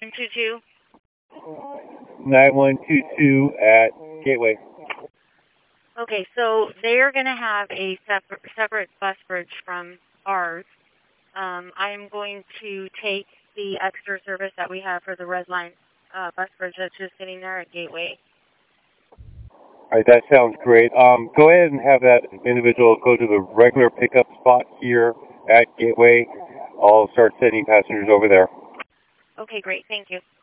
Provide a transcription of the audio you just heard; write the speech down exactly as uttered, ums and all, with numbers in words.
two two. nine one two two at Gateway. Okay, so they're going to have a separate, separate bus bridge from ours. Um, I'm going to take the extra service that we have for the Red Line uh, bus bridge that's just sitting there at Gateway. All right, that sounds great. Um, go ahead and have that individual go to the regular pickup spot here at Gateway. I'll start sending passengers over there. Okay, great. Thank you.